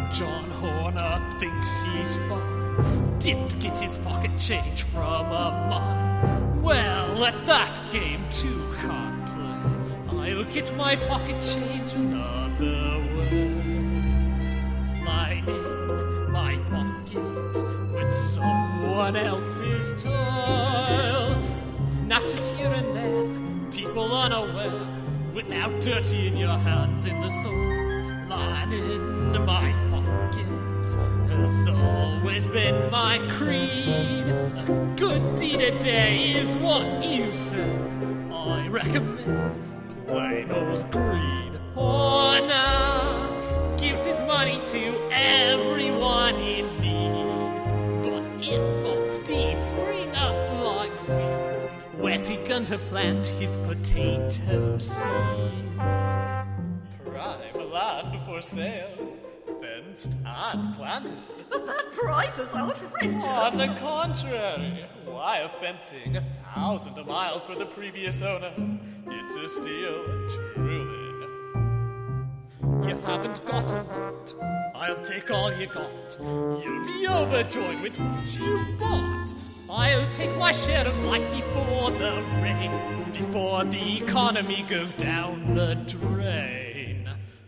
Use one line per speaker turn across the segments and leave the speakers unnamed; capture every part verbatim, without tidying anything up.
John Horner thinks he's fine. Didn't get his pocket change from a mine. Well, at that game two can't play. I'll get my pocket change another way. Line in my pocket with someone else's toil. Snatch it here and there, people unaware, without dirtying your hands in the soil. Line in my pockets has always been my creed. A good deed a day is what you say. I recommend plain old greed. Horner gives his money to everyone in need. But if false deeds spring up like weeds, where's he going to plant his potato seeds? Prime land for sale, fenced and planted.
But that price is outrageous.
On the contrary, wire fencing a thousand a mile for the previous owner. It's a steal, truly. You haven't got a lot, I'll take all you got. You'll be overjoyed with what you bought. I'll take my share of light before the rain, before the economy goes down the drain.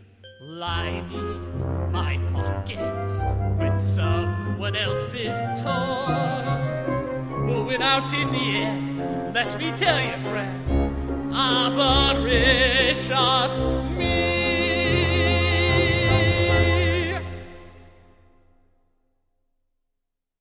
Lining my pockets with someone else's toy. But without in the end, let me tell you, friend, avaricious